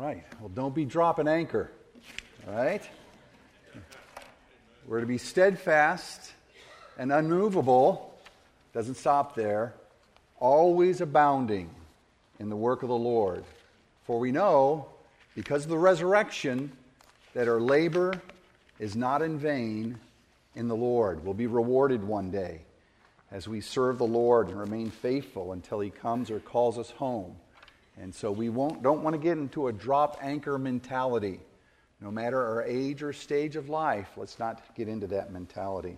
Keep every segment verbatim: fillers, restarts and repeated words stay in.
right. Well, don't be dropping anchor. All right? We're to be steadfast and unmovable. Doesn't stop there. Always abounding in the work of the Lord. For we know, because of the resurrection, that our labor is not in vain in the Lord. We'll be rewarded one day as we serve the Lord and remain faithful until He comes or calls us home. And so we won't, don't want to get into a drop anchor mentality. No matter our age or stage of life, let's not get into that mentality.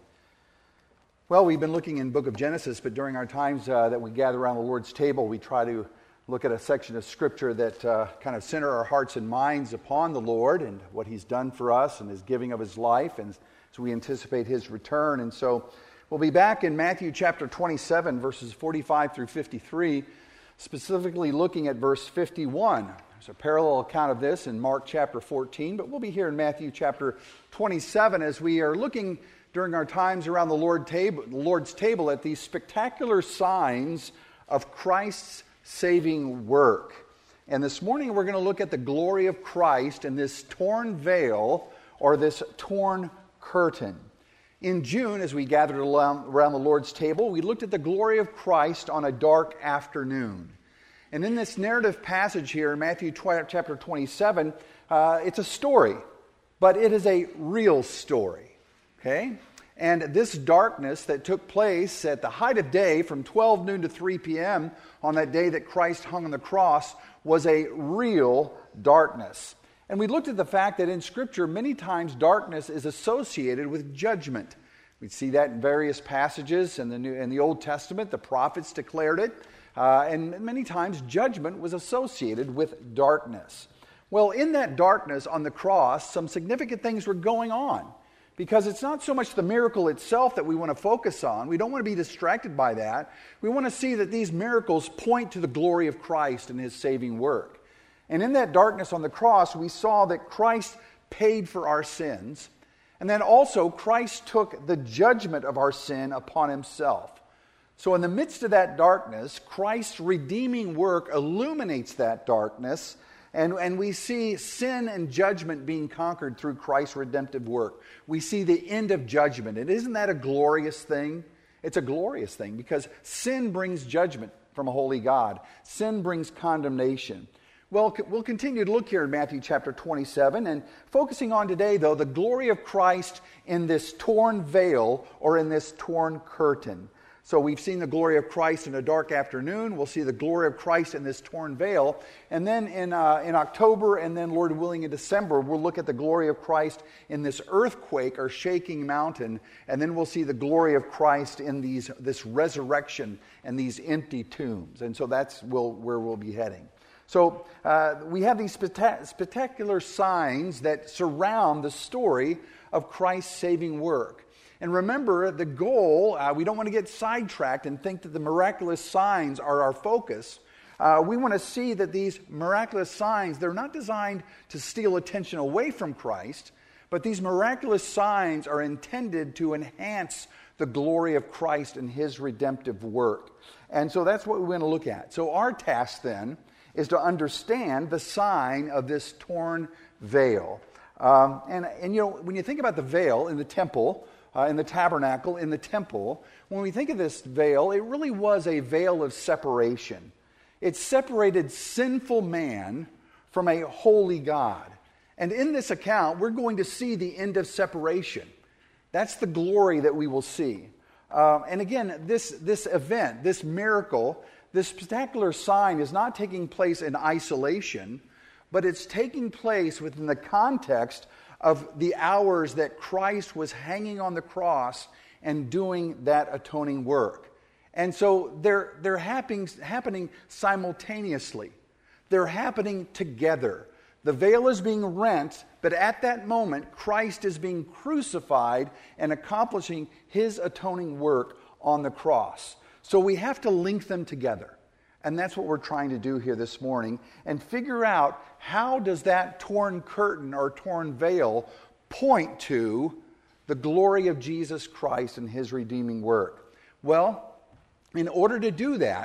Well, we've been looking in the book of Genesis, but during our times uh, that we gather around the Lord's table, we try to look at a section of Scripture that uh, kind of center our hearts and minds upon the Lord and what He's done for us and His giving of His life, and so we anticipate His return. And so we'll be back in Matthew chapter twenty-seven, verses forty-five through fifty-three, specifically looking at verse fifty-one. There's a parallel account of this in Mark chapter fourteen, but we'll be here in Matthew chapter twenty-seven as we are looking during our times around the Lord table, the Lord's table at these spectacular signs of Christ's saving work. And this morning we're going to look at the glory of Christ in this torn veil or this torn curtain. In June, as we gathered around the Lord's table, we looked at the glory of Christ on a dark afternoon. And in this narrative passage here in Matthew chapter twenty-seven, uh, it's a story, but it is a real story. Okay? And this darkness that took place at the height of day from twelve noon to three p.m. on that day that Christ hung on the cross was a real darkness. And we looked at the fact that in Scripture, many times darkness is associated with judgment. We see that in various passages in the New, in the Old Testament. The prophets declared it. Uh, and many times judgment was associated with darkness. Well, in that darkness on the cross, some significant things were going on. Because it's not so much the miracle itself that we want to focus on. We don't want to be distracted by that. We want to see that these miracles point to the glory of Christ and His saving work. And in that darkness on the cross, we saw that Christ paid for our sins. And then also, Christ took the judgment of our sin upon Himself. So in the midst of that darkness, Christ's redeeming work illuminates that darkness. And, and we see sin and judgment being conquered through Christ's redemptive work. We see the end of judgment. And isn't that a glorious thing? It's a glorious thing because sin brings judgment from a holy God. Sin brings condemnation. Well, we'll continue to look here in Matthew chapter twenty-seven and focusing on today, though, the glory of Christ in this torn veil or in this torn curtain. So we've seen the glory of Christ in a dark afternoon. We'll see the glory of Christ in this torn veil. And then in uh, in October and then, Lord willing, in December, we'll look at the glory of Christ in this earthquake or shaking mountain. And then we'll see the glory of Christ in these this resurrection and these empty tombs. And so that's we'll, where we'll be heading. So uh, we have these spectac- spectacular signs that surround the story of Christ's saving work. And remember, the goal, uh, we don't want to get sidetracked and think that the miraculous signs are our focus. Uh, we want to see that these miraculous signs, they're not designed to steal attention away from Christ, but these miraculous signs are intended to enhance the glory of Christ and His redemptive work. And so that's what we want to look at. So our task then is to understand the sign of this torn veil. Um, and, and you know, when you think about the veil in the temple, Uh, in the tabernacle, in the temple, when we think of this veil, it really was a veil of separation. It separated sinful man from a holy God. And in this account, we're going to see the end of separation. That's the glory that we will see. Uh, and again, this, this event, this miracle, this spectacular sign is not taking place in isolation, but it's taking place within the context of the hours that Christ was hanging on the cross and doing that atoning work. And so they're, they're happening, happening simultaneously. They're happening together. The veil is being rent, but at that moment, Christ is being crucified and accomplishing His atoning work on the cross. So we have to link them together. And that's what we're trying to do here this morning and figure out how does that torn curtain or torn veil point to the glory of Jesus Christ and His redeeming work. Well, in order to do that,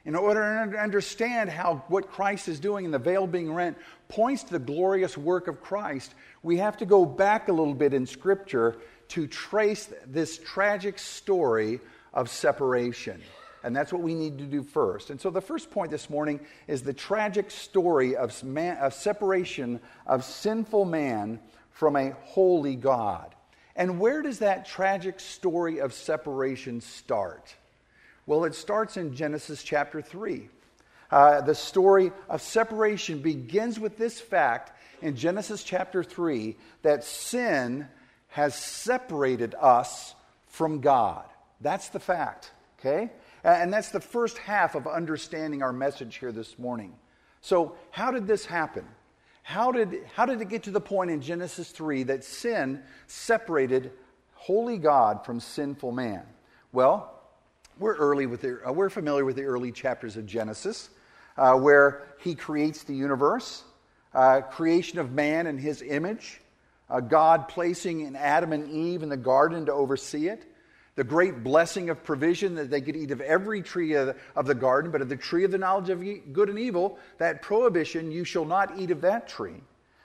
In order to understand how what Christ is doing in the veil being rent points to the glorious work of Christ, we have to go back a little bit in Scripture to trace this tragic story of separation. And that's what we need to do first. And so the first point this morning is the tragic story of, man, of separation of sinful man from a holy God. And where does that tragic story of separation start? Well, it starts in Genesis chapter three. Uh, the story of separation begins with this fact in Genesis chapter three that sin has separated us from God. That's the fact, okay? And that's the first half of understanding our message here this morning. So how did this happen? How did, how did it get to the point in Genesis three that sin separated holy God from sinful man? Well, we're early with the, uh, we're familiar with the early chapters of Genesis, uh, where he creates the universe, uh, creation of man in his image, uh, God placing in Adam and Eve in the garden to oversee it, the great blessing of provision that they could eat of every tree of the, of the garden, but of the tree of the knowledge of good and evil, that prohibition, you shall not eat of that tree.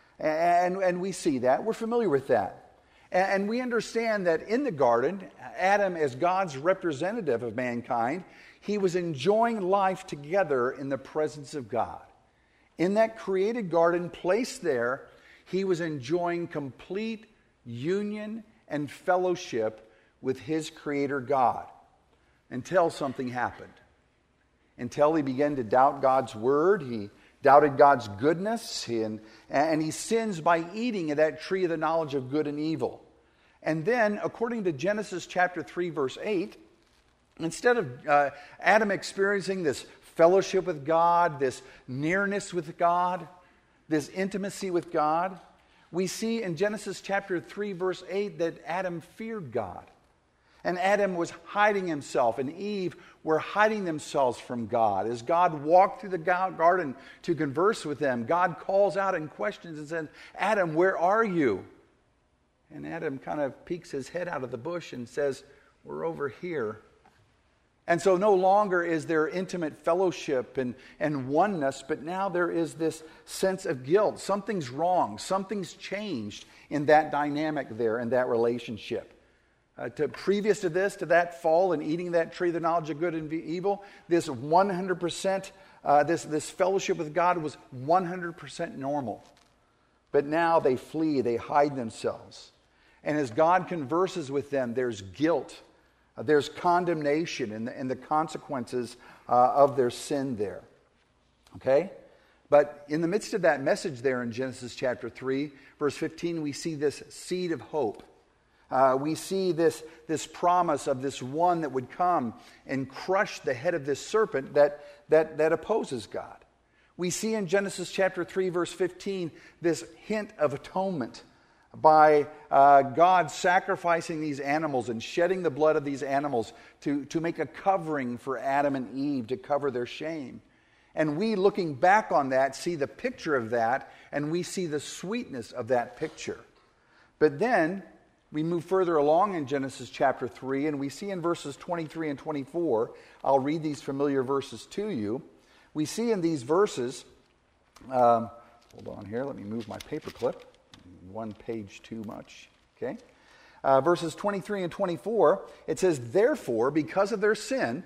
And, and we see that. We're familiar with that. And we understand that in the garden, Adam, as God's representative of mankind, he was enjoying life together in the presence of God. In that created garden, placed there, he was enjoying complete union and fellowship with his Creator God until something happened. Until he began to doubt God's word, he doubted God's goodness, he, and, and he sins by eating of that tree of the knowledge of good and evil. And then, according to Genesis chapter three, verse eight, instead of uh, Adam experiencing this fellowship with God, this nearness with God, this intimacy with God, we see in Genesis chapter three, verse eight, that Adam feared God. And Adam was hiding himself, and Eve were hiding themselves from God. As God walked through the garden to converse with them, God calls out and questions and says, Adam, where are you? And Adam kind of peeks his head out of the bush and says, we're over here. And so no longer is there intimate fellowship and, and oneness, but now there is this sense of guilt. Something's wrong. Something's changed in that dynamic there, in that relationship. Uh, to previous to this, to that fall and eating that tree of the knowledge of good and evil, this one hundred percent, uh, this, this fellowship with God was one hundred percent normal. But now they flee, they hide themselves. And as God converses with them, there's guilt, uh, there's condemnation and the, and the consequences uh, of their sin there. Okay? But in the midst of that message there in Genesis chapter three, verse fifteen, we see this seed of hope. Uh, we see this, this promise of this one that would come and crush the head of this serpent that, that, that opposes God. We see in Genesis chapter three, verse fifteen, this hint of atonement by uh, God sacrificing these animals and shedding the blood of these animals to, to make a covering for Adam and Eve to cover their shame. And we, looking back on that, see the picture of that, and we see the sweetness of that picture. But then we move further along in Genesis chapter three, and we see in verses twenty-three and twenty-four, I'll read these familiar verses to you. We see in these verses, um, hold on here, let me move my paperclip. One page too much, okay? Uh, verses twenty-three and twenty-four, it says, therefore, because of their sin,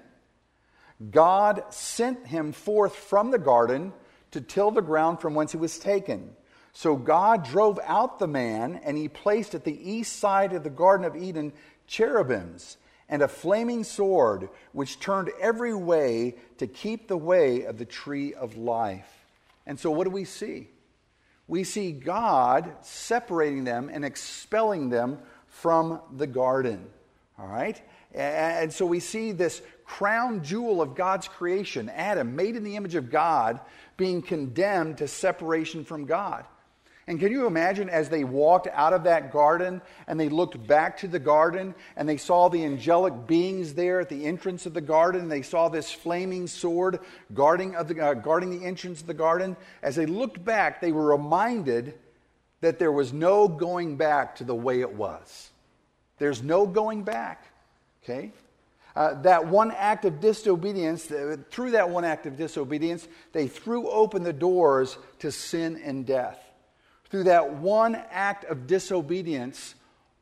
God sent him forth from the garden to till the ground from whence he was taken. So God drove out the man, and he placed at the east side of the Garden of Eden cherubims and a flaming sword, which turned every way to keep the way of the tree of life. And so what do we see? We see God separating them and expelling them from the garden. All right? And so we see this crown jewel of God's creation, Adam, made in the image of God, being condemned to separation from God. And can you imagine as they walked out of that garden and they looked back to the garden and they saw the angelic beings there at the entrance of the garden, they saw this flaming sword guarding, of the, uh, guarding the entrance of the garden. As they looked back, they were reminded that there was no going back to the way it was. There's no going back, okay? Uh, that one act of disobedience, uh, through that one act of disobedience, they threw open the doors to sin and death. Through that one act of disobedience,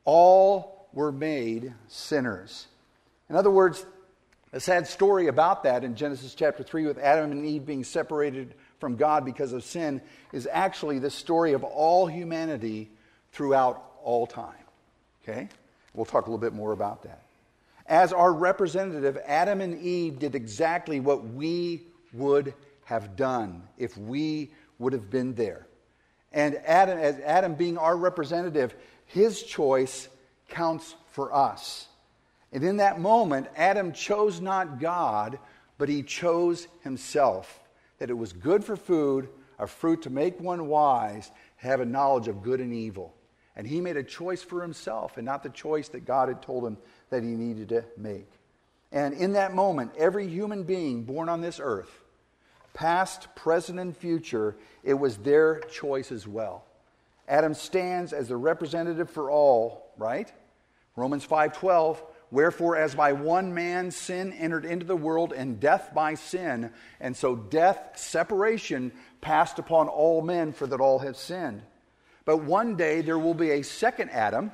all were made sinners. In other words, a sad story about that in Genesis chapter three with Adam and Eve being separated from God because of sin is actually the story of all humanity throughout all time. Okay? We'll talk a little bit more about that. As our representative, Adam and Eve did exactly what we would have done if we would have been there. And Adam, as Adam being our representative, his choice counts for us. And in that moment, Adam chose not God, but he chose himself. That it was good for food, a fruit to make one wise, to have a knowledge of good and evil. And he made a choice for himself and not the choice that God had told him that he needed to make. And in that moment, every human being born on this earth, past, present, and future, it was their choice as well. Adam stands as the representative for all, right? Romans five twelve, wherefore as by one man sin entered into the world, and death by sin, and so death, separation, passed upon all men, for that all have sinned. But one day there will be a second Adam,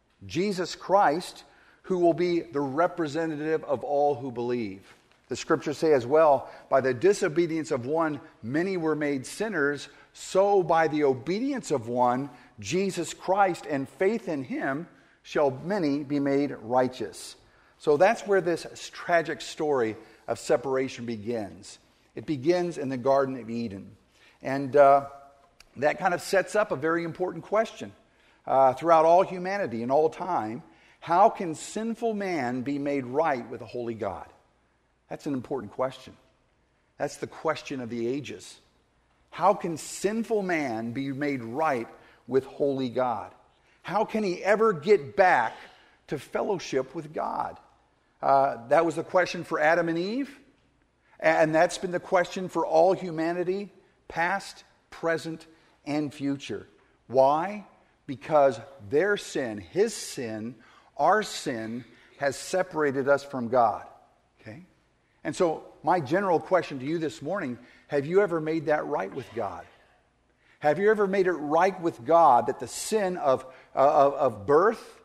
Jesus Christ, who will be the representative of all who believe. The scriptures say as well, by the disobedience of one, many were made sinners, so by the obedience of one, Jesus Christ, and faith in him, shall many be made righteous. So that's where this tragic story of separation begins. It begins in the Garden of Eden. And uh, that kind of sets up a very important question uh, throughout all humanity and all time. How can sinful man be made right with a holy God? That's an important question. That's the question of the ages. How can sinful man be made right with holy God? How can he ever get back to fellowship with God? Uh, that was the question for Adam and Eve. And that's been the question for all humanity, past, present, and future. Why? Because their sin, his sin, our sin, has separated us from God. Okay? And so my general question to you this morning, have you ever made that right with God? Have you ever made it right with God that the sin of, uh, of, of birth,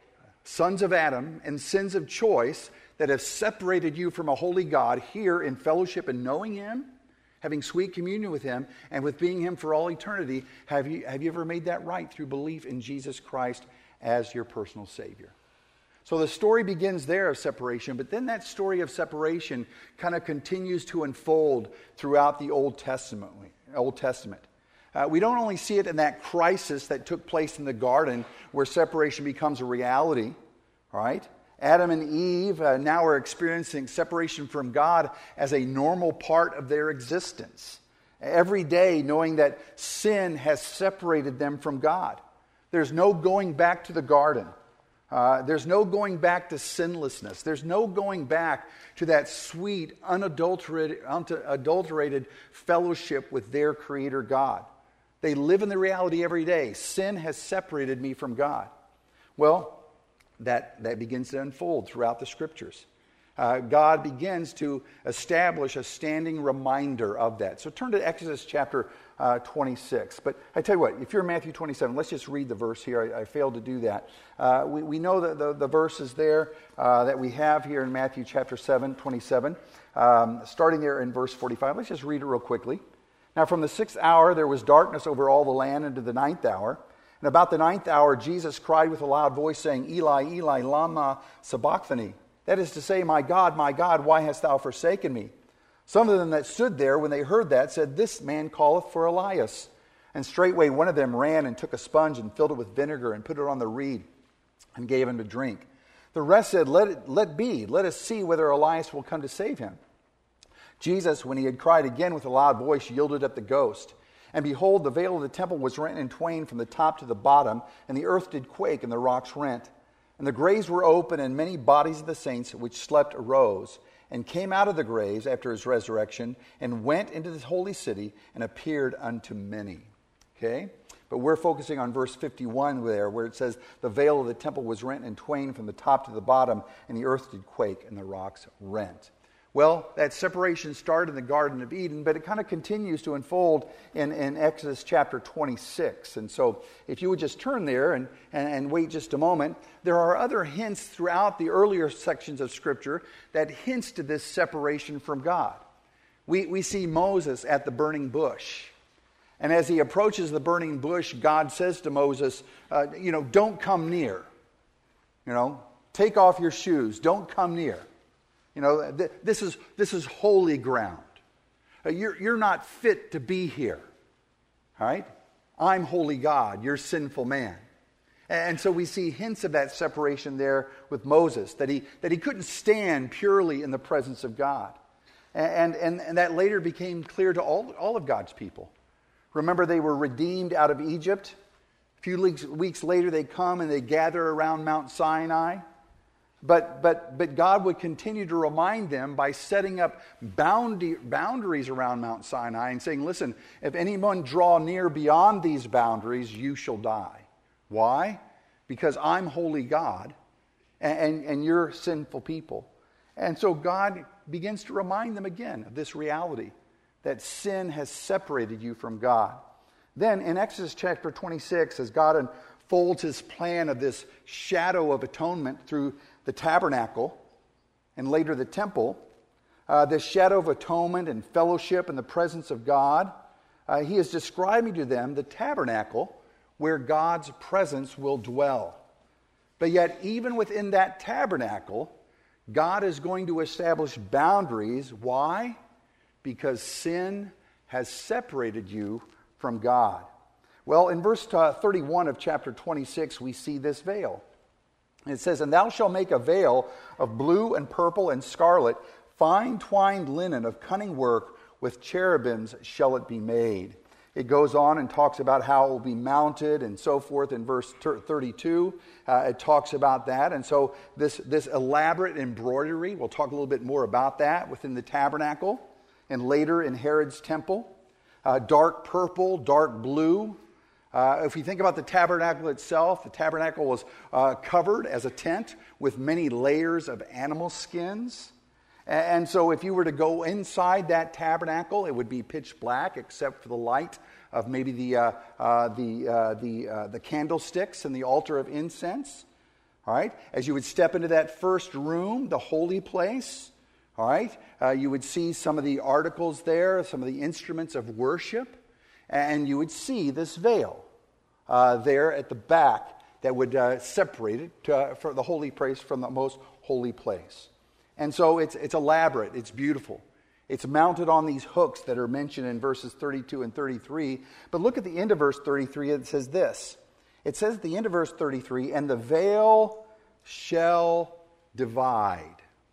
sons of Adam, and sins of choice that have separated you from a holy God here in fellowship and knowing him, having sweet communion with him, and with being him for all eternity, have you, have you ever made that right through belief in Jesus Christ as your personal Savior? So the story begins there of separation, but then that story of separation kind of continues to unfold throughout the Old Testament. Old Testament. Uh, we don't only see it in that crisis that took place in the garden where separation becomes a reality, right? Adam and Eve uh, now are experiencing separation from God as a normal part of their existence. Every day knowing that sin has separated them from God. There's no going back to the garden. Uh, there's no going back to sinlessness. There's no going back to that sweet, unadulterated, unadulterated fellowship with their Creator God. They live in the reality every day. Sin has separated me from God. Well, that, that begins to unfold throughout the Scriptures. Uh, God begins to establish a standing reminder of that. So turn to Exodus chapter uh, twenty-six. But I tell you what, if you're in Matthew twenty-seven, let's just read the verse here. I, I failed to do that. Uh, we, we know that the, the verses there uh, that we have here in Matthew chapter seven, twenty-seven, um, starting there in verse forty-five. Let's just read it real quickly. Now from the sixth hour there was darkness over all the land unto the ninth hour. And about the ninth hour Jesus cried with a loud voice, saying, Eli, Eli, lama sabachthani. That is to say, my God, my God, why hast thou forsaken me? Some of them that stood there, when they heard that, said, This man calleth for Elias. And straightway one of them ran and took a sponge and filled it with vinegar and put it on the reed and gave him to drink. The rest said, Let it let be, let us see whether Elias will come to save him. Jesus, when he had cried again with a loud voice, yielded up the ghost. And behold, the veil of the temple was rent in twain from the top to the bottom, and the earth did quake, and the rocks rent. And the graves were open, and many bodies of the saints which slept arose, and came out of the graves after his resurrection, and went into the holy city, and appeared unto many. Okay? But we're focusing on verse fifty-one there, where it says, the veil of the temple was rent in twain from the top to the bottom, and the earth did quake, and the rocks rent. Well, that separation started in the Garden of Eden, but it kind of continues to unfold in, in Exodus chapter twenty-six. And so if you would just turn there and, and, and wait just a moment, there are other hints throughout the earlier sections of Scripture that hints to this separation from God. We, we see Moses at the burning bush. And as he approaches the burning bush, God says to Moses, uh, you know, don't come near. You know, take off your shoes. Don't come near. You know, th- this is this is holy ground. Uh, you're, you're not fit to be here. All right? I'm holy God. You're sinful man. And, and so we see hints of that separation there with Moses, that he, that he couldn't stand purely in the presence of God. And, and, and that later became clear to all, all of God's people. Remember, they were redeemed out of Egypt. A few weeks, weeks later, they come and they gather around Mount Sinai. But, but, but God would continue to remind them by setting up boundary, boundaries around Mount Sinai and saying, listen, if anyone draw near beyond these boundaries, you shall die. Why? Because I'm holy God and, and, and you're sinful people. And so God begins to remind them again of this reality, that sin has separated you from God. Then in Exodus chapter twenty-six, as God unfolds his plan of this shadow of atonement through the tabernacle and later the temple, uh, this shadow of atonement and fellowship in the presence of God, uh, he is describing to them the tabernacle where God's presence will dwell. But yet, even within that tabernacle, God is going to establish boundaries. Why? Because sin has separated you from God. Well, in verse uh, thirty-one of chapter twenty-six, we see this veil. It says, and thou shalt make a veil of blue and purple and scarlet, fine twined linen of cunning work, with cherubims shall it be made. It goes on and talks about how it will be mounted and so forth in verse thirty-two. Uh, it talks about that. And so this, this elaborate embroidery, we'll talk a little bit more about that within the tabernacle and later in Herod's temple. Uh, dark purple, dark blue. Uh, if you think about the tabernacle itself, the tabernacle was uh, covered as a tent with many layers of animal skins. And so if you were to go inside that tabernacle, it would be pitch black except for the light of maybe the uh, uh, the uh, the uh, the candlesticks and the altar of incense. All right? As you would step into that first room, the holy place, all right, uh, you would see some of the articles there, some of the instruments of worship, and you would see this veil uh, there at the back that would uh, separate it to, for the holy place from the most holy place. And so it's it's elaborate, it's beautiful. It's mounted on these hooks that are mentioned in verses thirty-two and thirty-three. But look at the end of verse thirty-three, it says this. It says at the end of verse thirty-three, and the veil shall divide.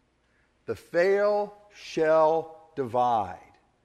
The veil shall divide.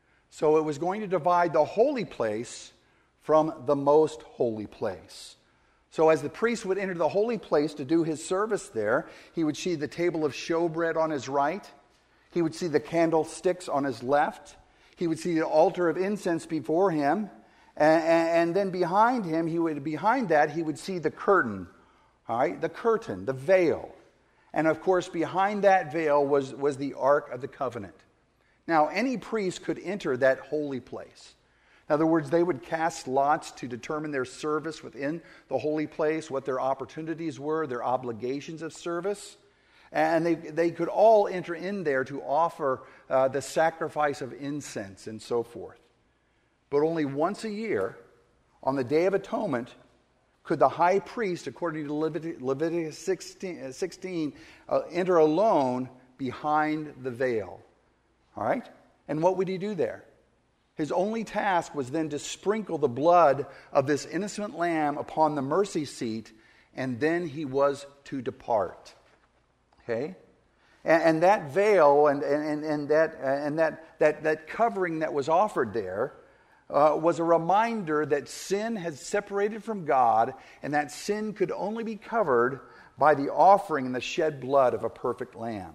So it was going to divide the holy place from the most holy place. So as the priest would enter the holy place to do his service there, he would see the table of showbread on his right. He would see the candlesticks on his left. He would see the altar of incense before him. And, and then behind him, he would behind that, he would see the curtain. All right, the curtain, the veil. And of course, behind that veil was, was the Ark of the Covenant. Now, any priest could enter that holy place. In other words, they would cast lots to determine their service within the holy place, what their opportunities were, their obligations of service. And they, they could all enter in there to offer uh, the sacrifice of incense and so forth. But only once a year, on the Day of Atonement, could the high priest, according to Levit- Leviticus sixteen, sixteen uh, enter alone behind the veil. All right? And what would he do there? His only task was then to sprinkle the blood of this innocent lamb upon the mercy seat, and then he was to depart. Okay? And, and that veil and, and, and, that, and that, that, that covering that was offered there uh, was a reminder that sin had separated from God, and that sin could only be covered by the offering and the shed blood of a perfect lamb.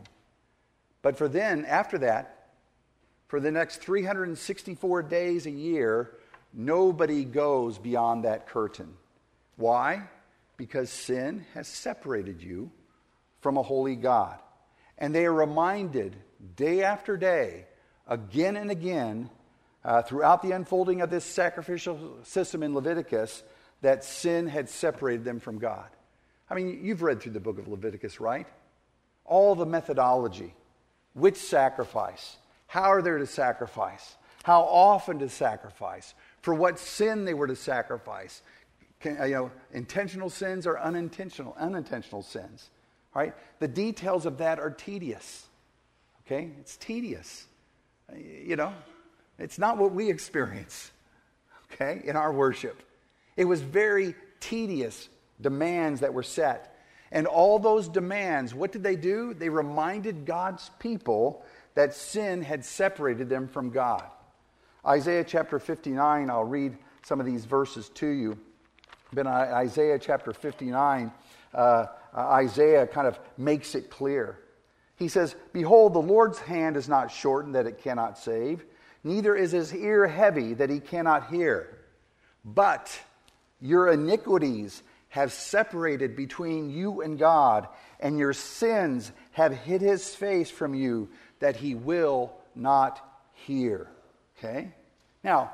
But for then, after that, for the next three hundred sixty-four days a year, nobody goes beyond that curtain. Why? Because sin has separated you from a holy God. And they are reminded day after day, again and again, uh, throughout the unfolding of this sacrificial system in Leviticus, that sin had separated them from God. I mean, you've read through the book of Leviticus, right? All the methodology, which sacrifice, how are they to sacrifice, how often to sacrifice, for what sin they were to sacrifice, Can, you know, intentional sins or unintentional unintentional sins. Right? The details of that are tedious. Okay? It's tedious. You know, it's not what we experience, okay, in our worship. It was very tedious demands that were set. And all those demands, what did they do? They reminded God's people that sin had separated them from God. Isaiah chapter fifty-nine, I'll read some of these verses to you. But in Isaiah chapter fifty-nine, uh, Isaiah kind of makes it clear. He says, "Behold, the Lord's hand is not shortened that it cannot save, neither is his ear heavy that he cannot hear. But your iniquities have separated between you and God, and your sins have hid his face from you, that he will not hear." Okay? Now,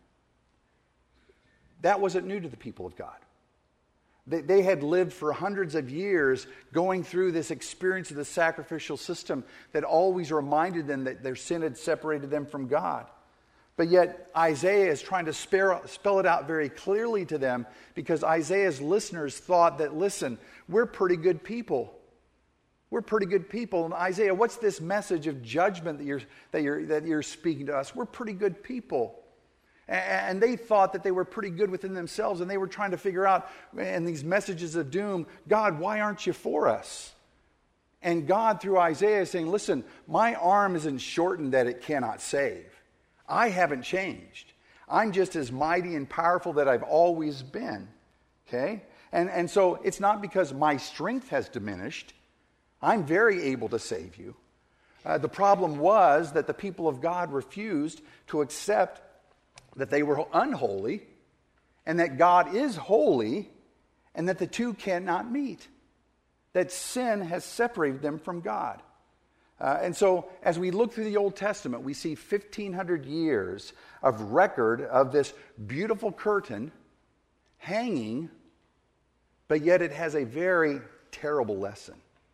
that wasn't new to the people of God. They, they had lived for hundreds of years going through this experience of the sacrificial system that always reminded them that their sin had separated them from God. But yet Isaiah is trying to spare, spell it out very clearly to them, because Isaiah's listeners thought that, listen, we're pretty good people. We're pretty good people. And Isaiah, what's this message of judgment that you're, that you're, that you're speaking to us? We're pretty good people. And they thought that they were pretty good within themselves, and they were trying to figure out, in these messages of doom, God, why aren't you for us? And God, through Isaiah, is saying, listen, my arm isn't shortened that it cannot save. I haven't changed. I'm just as mighty and powerful that I've always been. Okay? And, and so it's not because my strength has diminished. I'm very able to save you. Uh, the problem was that the people of God refused to accept that they were unholy, and that God is holy, and that the two cannot meet. That sin has separated them from God. Uh, and so, as we look through the Old Testament, we see fifteen hundred years of record of this beautiful curtain hanging, but yet it has a very terrible lesson.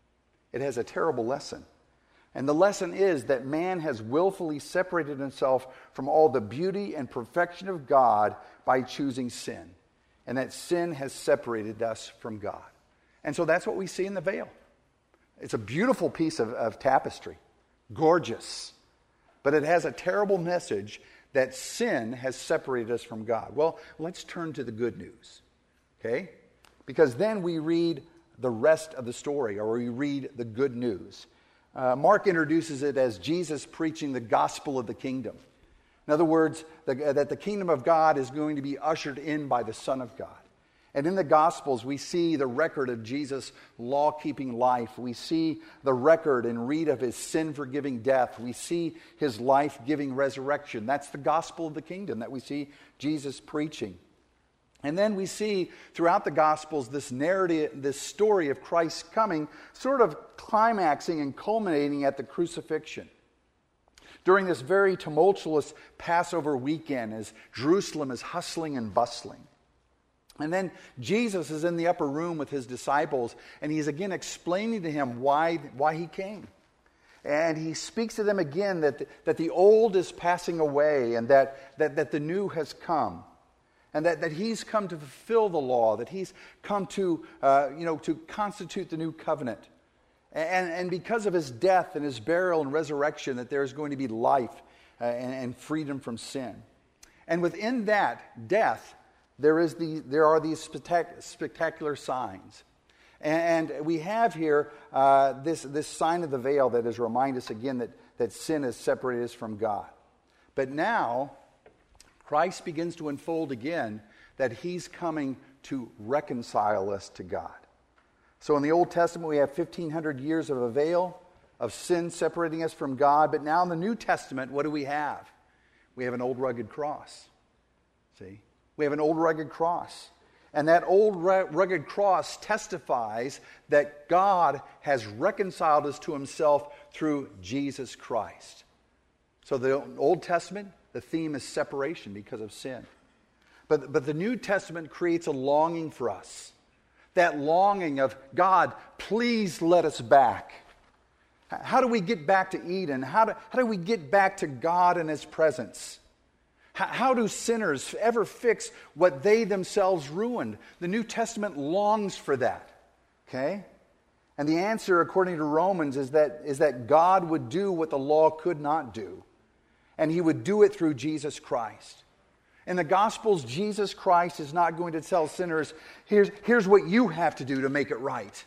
It has a terrible lesson. And the lesson is that man has willfully separated himself from all the beauty and perfection of God by choosing sin. And that sin has separated us from God. And so that's what we see in the veil. It's a beautiful piece of, of tapestry. Gorgeous. But it has a terrible message that sin has separated us from God. Well, let's turn to the good news. Okay? Because then we read the rest of the story, or we read the good news. Uh, Mark introduces it as Jesus preaching the gospel of the kingdom. In other words, the, that the kingdom of God is going to be ushered in by the Son of God. And in the Gospels, we see the record of Jesus' law-keeping life. We see the record and read of his sin-forgiving death. We see his life-giving resurrection. That's the gospel of the kingdom that we see Jesus preaching. And then we see throughout the Gospels this narrative, this story of Christ's coming, sort of climaxing and culminating at the crucifixion. During this very tumultuous Passover weekend, as Jerusalem is hustling and bustling. And then Jesus is in the upper room with his disciples, and he's again explaining to him why, why he came. And he speaks to them again that the, that the old is passing away, and that, that, that the new has come. And that, that he's come to fulfill the law, that he's come to, uh, you know, to constitute the new covenant. And, and because of his death and his burial and resurrection, that there is going to be life uh, and, and freedom from sin. And within that death, there is the there are these spectac- spectacular signs. And, and we have here uh, this, this sign of the veil that is remind us again that, that sin has separated us from God. But now, Christ begins to unfold again that he's coming to reconcile us to God. So in the Old Testament, we have fifteen hundred years of a veil of sin separating us from God. But now in the New Testament, what do we have? We have an old rugged cross. See? We have an old rugged cross. And that old rugged cross testifies that God has reconciled us to himself through Jesus Christ. So the Old Testament, the theme is separation because of sin. But, but the New Testament creates a longing for us. That longing of, God, please let us back. How do we get back to Eden? How do, how do we get back to God and his presence? How, how do sinners ever fix what they themselves ruined? The New Testament longs for that. Okay? And the answer, according to Romans, is that, is that God would do what the law could not do. And he would do it through Jesus Christ. In the Gospels, Jesus Christ is not going to tell sinners, here's, here's what you have to do to make it right.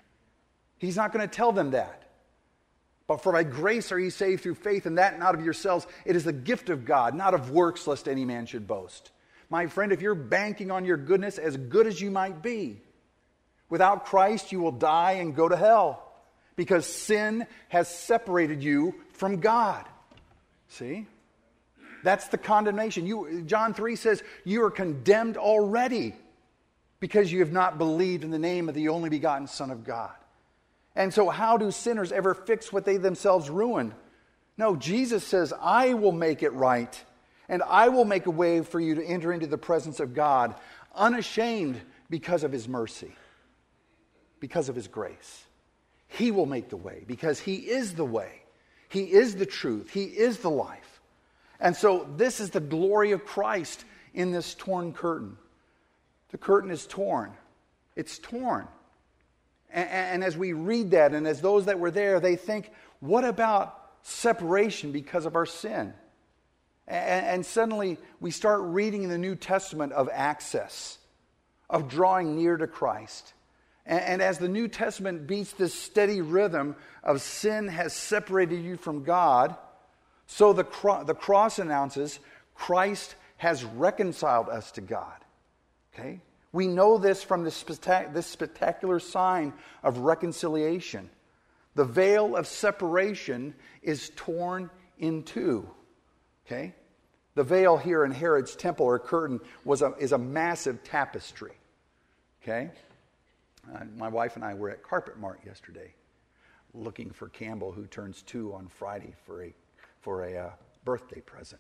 He's not going to tell them that. But for by grace are ye saved through faith, and that not of yourselves. It is the gift of God, not of works, lest any man should boast. My friend, if you're banking on your goodness, as good as you might be, without Christ you will die and go to hell. Because sin has separated you from God. See? That's the condemnation. You, John three says, you are condemned already because you have not believed in the name of the only begotten Son of God. And so how do sinners ever fix what they themselves ruined? No, Jesus says, I will make it right, and I will make a way for you to enter into the presence of God, unashamed because of his mercy, because of his grace. He will make the way because he is the way. He is the truth. He is the life. And so this is the glory of Christ in this torn curtain. The curtain is torn. It's torn. And, and as we read that, and as those that were there, they think, what about separation because of our sin? And, and suddenly we start reading in the New Testament of access, of drawing near to Christ. And, and as the New Testament beats this steady rhythm of sin has separated you from God, so the, cro- the cross announces Christ has reconciled us to God. Okay? We know this from this, spectac- this spectacular sign of reconciliation. The veil of separation is torn in two. Okay? The veil here in Herod's temple or curtain was a, is a massive tapestry. Okay? Uh, my wife and I were at Carpet Mart yesterday looking for Campbell, who turns two on Friday, for a for a uh, birthday present.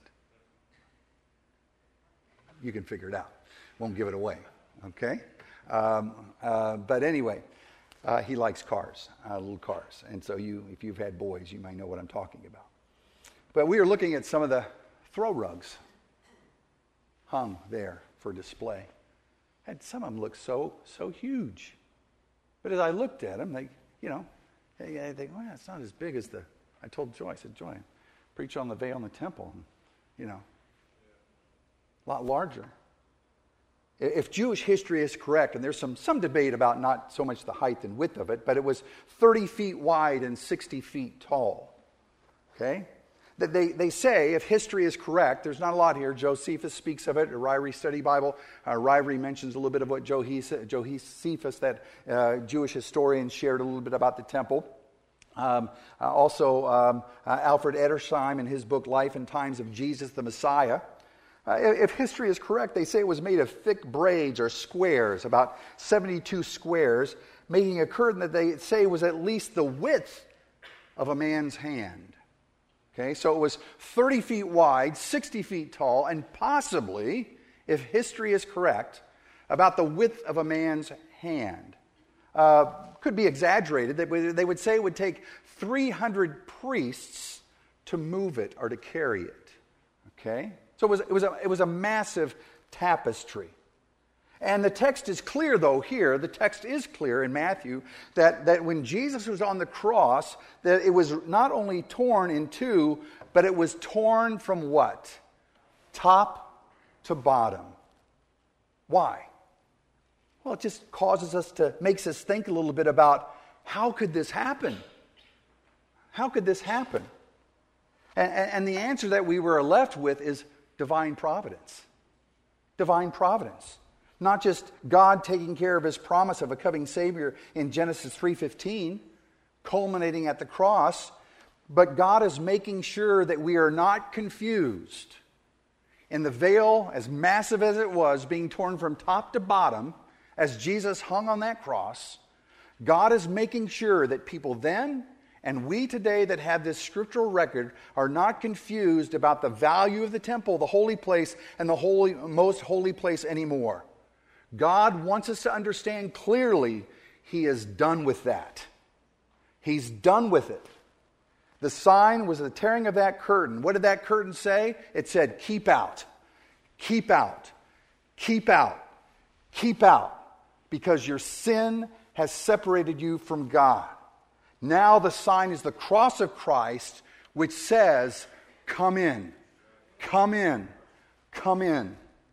You can figure it out. Won't give it away. Okay? Um, uh, but anyway, uh, he likes cars, uh, little cars. And so you, if you've had boys, you might know what I'm talking about. But we were looking at some of the throw rugs hung there for display. And some of them looked so, so huge. But as I looked at them, they, you know, I think, well, it's not as big as the, I told Joy, I said, Joy, preach on the veil in the temple, and, you know, a lot larger. If Jewish history is correct, and there's some, some debate about not so much the height and width of it, but it was thirty feet wide and sixty feet tall. Okay? That they, they say, if history is correct, there's not a lot here. Josephus speaks of it, a Ryrie Study Bible. Uh, Ryrie mentions a little bit of what Josephus, that uh, Jewish historian, shared a little bit about the temple. Um, uh, also, um, uh, Alfred Edersheim in his book, Life and Times of Jesus the Messiah. Uh, if history is correct, they say it was made of thick braids or squares, about seventy-two squares, making a curtain that they say was at least the width of a man's hand. Okay, so it was thirty feet wide, sixty feet tall, and possibly, if history is correct, about the width of a man's hand. Uh, could be exaggerated. They would say it would take three hundred priests to move it or to carry it. Okay? So it was, it was, a, it was a massive tapestry. And the text is clear, though, here. The text is clear in Matthew that, that when Jesus was on the cross, that it was not only torn in two, but it was torn from what? Top to bottom. Why? Well, it just causes us to, makes us think a little bit about, how could this happen? How could this happen? And, and the answer that we were left with is divine providence. Divine providence. Not just God taking care of his promise of a coming Savior in Genesis three fifteen, culminating at the cross, but God is making sure that we are not confused. in the veil, as massive as it was, being torn from top to bottom, as Jesus hung on that cross, God is making sure that people then and we today that have this scriptural record are not confused about the value of the temple, the holy place, and the holy, most holy place anymore. God wants us to understand clearly He is done with that. He's done with it. The sign was the tearing of that curtain. What did that curtain say? It said, keep out, keep out, keep out, keep out, because your sin has separated you from God. Now the sign is the cross of Christ, which says, come in, come in, come in.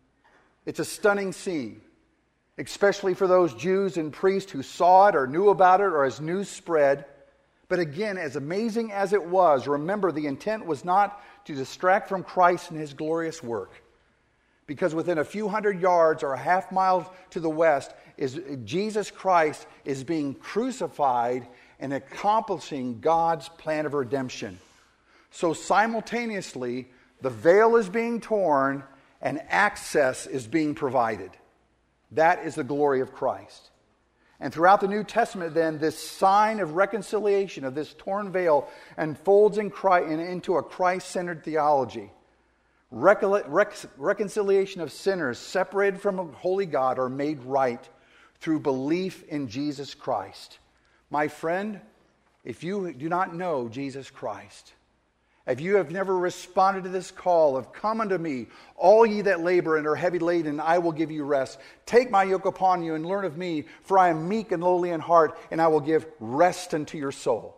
It's a stunning scene, especially for those Jews and priests who saw it or knew about it or as news spread. But again, as amazing as it was, remember the intent was not to distract from Christ and His glorious work. Because within a few hundred yards or a half mile to the west, is Jesus Christ is being crucified and accomplishing God's plan of redemption. So simultaneously, the veil is being torn and access is being provided. That is the glory of Christ. And throughout the New Testament, then, this sign of reconciliation, of this torn veil, unfolds in Christ, into a Christ-centered theology. Recon- rec- reconciliation of sinners separated from a holy God are made right through belief in Jesus Christ. My friend, if you do not know Jesus Christ, if you have never responded to this call of come unto me, all ye that labor and are heavy laden, I will give you rest. Take my yoke upon you and learn of me, for I am meek and lowly in heart, and I will give rest unto your soul.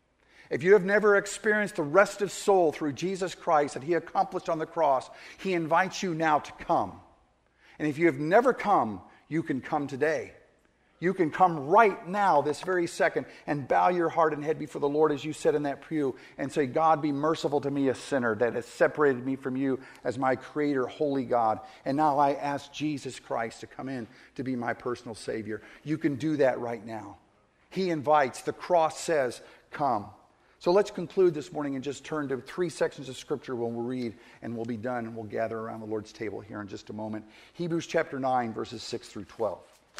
If you have never experienced the rest of soul through Jesus Christ that He accomplished on the cross, He invites you now to come. And if you have never come, you can come today. You can come right now, this very second, and bow your heart and head before the Lord as you sit in that pew and say, God, be merciful to me, a sinner that has separated me from you as my Creator, holy God. And now I ask Jesus Christ to come in to be my personal Savior. You can do that right now. He invites. The cross says, come. So let's conclude this morning and just turn to three sections of Scripture when we'll read, and we'll be done, and we'll gather around the Lord's table here in just a moment. Hebrews chapter nine, verses six through twelve.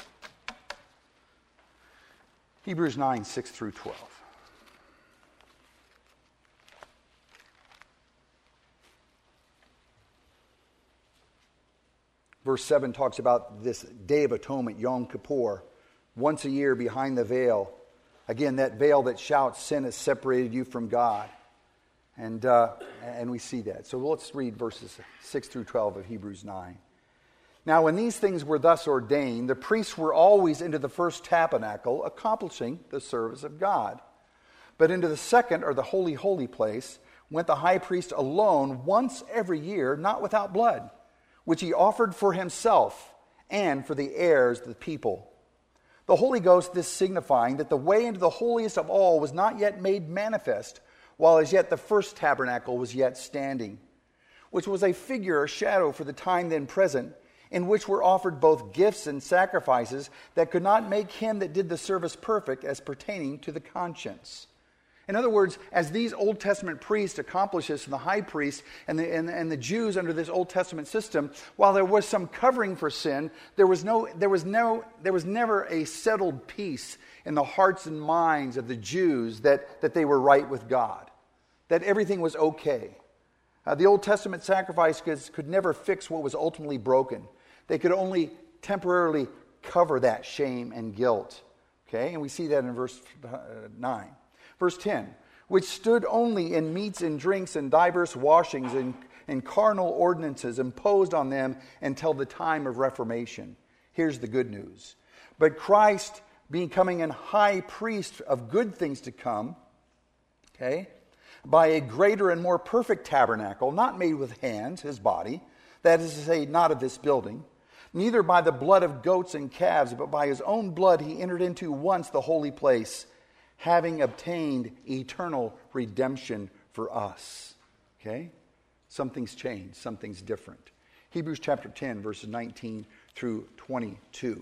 Hebrews nine, six through twelve. Verse seven talks about this Day of Atonement, Yom Kippur, once a year behind the veil. Again, that veil that shouts, sin has separated you from God. And, uh, and we see that. So let's read verses six through twelve of Hebrews nine. Now, when these things were thus ordained, the priests were always into the first tabernacle, accomplishing the service of God. But into the second, or the holy, holy place, went the high priest alone once every year, not without blood, which he offered for himself and for the heirs of the people. The Holy Ghost this signifying that the way into the holiest of all was not yet made manifest, while as yet the first tabernacle was yet standing, which was a figure or shadow for the time then present, in which were offered both gifts and sacrifices that could not make him that did the service perfect as pertaining to the conscience. In other words, as these Old Testament priests accomplished this, and the high priest and the, and, and the Jews under this Old Testament system, while there was some covering for sin, there was no, there was no, there was never a settled peace in the hearts and minds of the Jews that, that they were right with God, that everything was okay. Uh, the Old Testament sacrifices could never fix what was ultimately broken. They could only temporarily cover that shame and guilt. Okay, and we see that in verse nine. Verse ten, which stood only in meats and drinks and divers washings and, and carnal ordinances imposed on them until the time of Reformation. Here's the good news. But Christ, becoming an high priest of good things to come, okay, by a greater and more perfect tabernacle, not made with hands, his body, that is to say, not of this building, neither by the blood of goats and calves, but by his own blood he entered into once the holy place, having obtained eternal redemption for us. Okay? Something's changed. Something's different. Hebrews chapter ten, verses nineteen through twenty-two.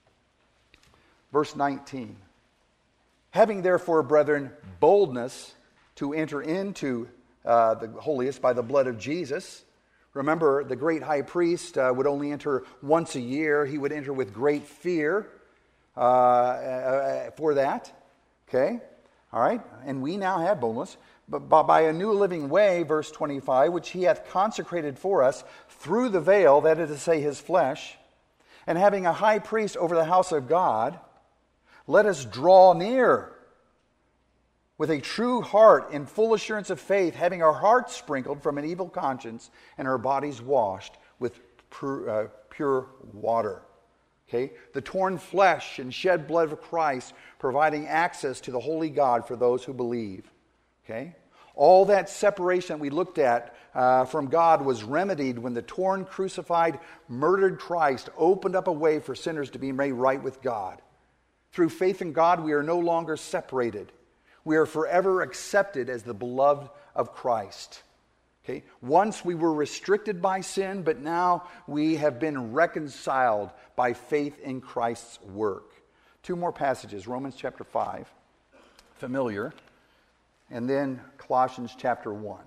Verse nineteen. Having therefore, brethren, boldness to enter into uh, the holiest by the blood of Jesus, Remember, the great high priest uh, would only enter once a year. He would enter with great fear uh, uh, for that. Okay? All right? And we now have boneless, but by a new living way, verse twenty-five, which he hath consecrated for us through the veil, that is to say, his flesh, and having a high priest over the house of God, let us draw near with a true heart in full assurance of faith, having our hearts sprinkled from an evil conscience and our bodies washed with pure, uh, pure water. Okay? The torn flesh and shed blood of Christ providing access to the holy God for those who believe. Okay? All that separation that we looked at uh, from God was remedied when the torn, crucified, murdered Christ opened up a way for sinners to be made right with God. Through faith in God, we are no longer separated. We are forever accepted as the beloved of Christ. Okay? Once we were restricted by sin, but now we have been reconciled by faith in Christ's work. Two more passages, Romans chapter five, familiar, and then Colossians chapter one.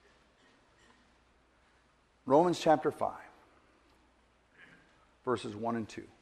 Romans chapter five, verses one and two.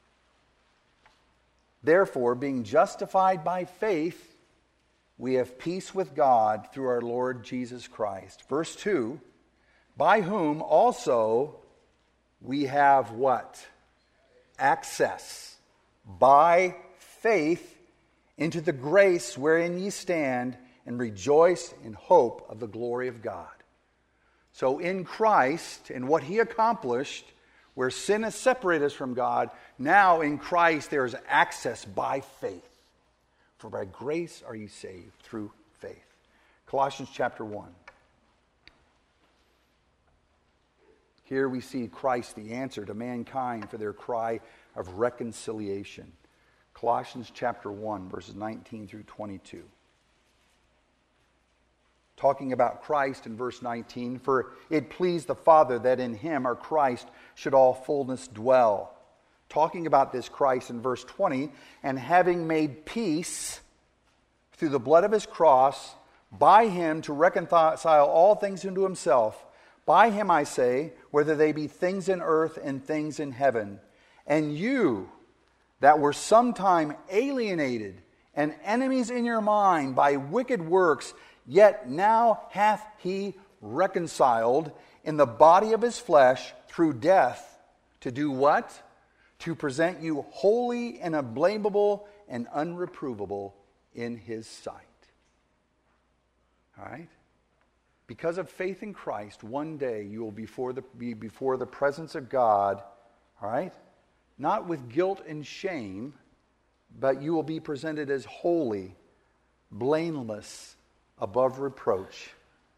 Therefore, being justified by faith, we have peace with God through our Lord Jesus Christ. Verse two, by whom also we have what? Access by faith into the grace wherein ye stand, and rejoice in hope of the glory of God. So in Christ and what he accomplished, where sin has separated us from God, now in Christ there is access by faith. For by grace are ye saved through faith. Colossians chapter one. Here we see Christ, the answer to mankind for their cry of reconciliation. Colossians chapter one, verses nineteen through twenty-two. Talking about Christ in verse nineteen, for it pleased the Father that in him, or Christ, should all fullness dwell. Talking about this Christ in verse twenty, and having made peace through the blood of his cross, by him to reconcile all things unto himself. By him, I say, whether they be things in earth and things in heaven. And you that were sometime alienated and enemies in your mind by wicked works, yet now hath he reconciled in the body of his flesh through death, to do what? To present you holy and unblameable and unreprovable in his sight. All right? Because of faith in Christ, one day you will before the, be before the presence of God, all right? Not with guilt and shame, but you will be presented as holy, blameless, above reproach,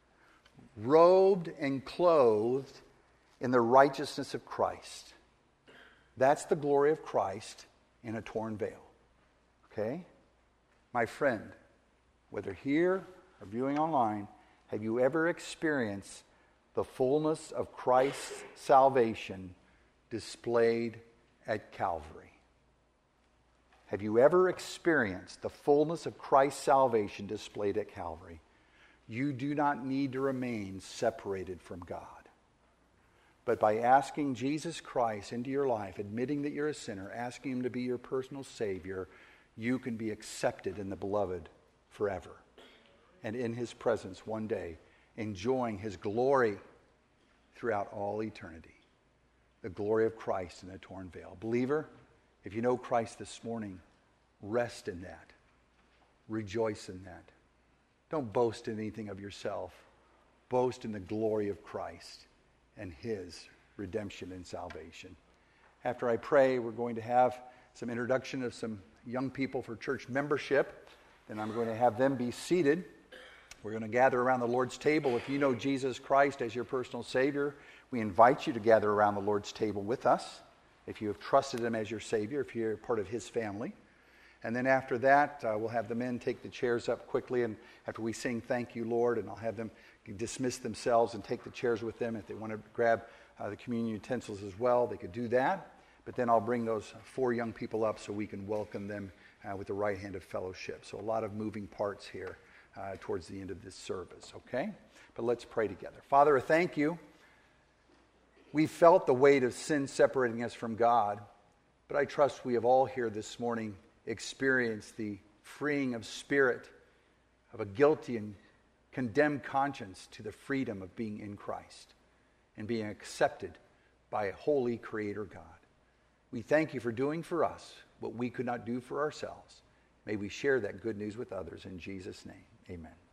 robed and clothed in the righteousness of Christ. That's the glory of Christ in a torn veil. Okay? My friend, whether here or viewing online, have you ever experienced the fullness of Christ's salvation displayed at Calvary? Have you ever experienced the fullness of Christ's salvation displayed at Calvary? You do not need to remain separated from God. But by asking Jesus Christ into your life, admitting that you're a sinner, asking him to be your personal Savior, you can be accepted in the beloved forever. And in his presence one day, enjoying his glory throughout all eternity. The glory of Christ in a torn veil. Believer, if you know Christ this morning, rest in that. Rejoice in that. Don't boast in anything of yourself. Boast in the glory of Christ and his redemption and salvation. After I pray, we're going to have some introduction of some young people for church membership. Then I'm going to have them be seated. We're going to gather around the Lord's table. If you know Jesus Christ as your personal Savior, we invite you to gather around the Lord's table with us. If you have trusted him as your Savior, if you're part of his family. And then after that, uh, we'll have the men take the chairs up quickly. And after we sing Thank You, Lord, and I'll have them dismiss themselves and take the chairs with them. If they want to grab uh, the communion utensils as well, they could do that. But then I'll bring those four young people up so we can welcome them uh, with the right hand of fellowship. So a lot of moving parts here uh, towards the end of this service, okay? But let's pray together. Father, thank you We felt the weight of sin separating us from God, but I trust we have all here this morning experienced the freeing of spirit, of a guilty and condemned conscience to the freedom of being in Christ and being accepted by a holy Creator God. We thank you for doing for us what we could not do for ourselves. May we share that good news with others. In Jesus' name, amen.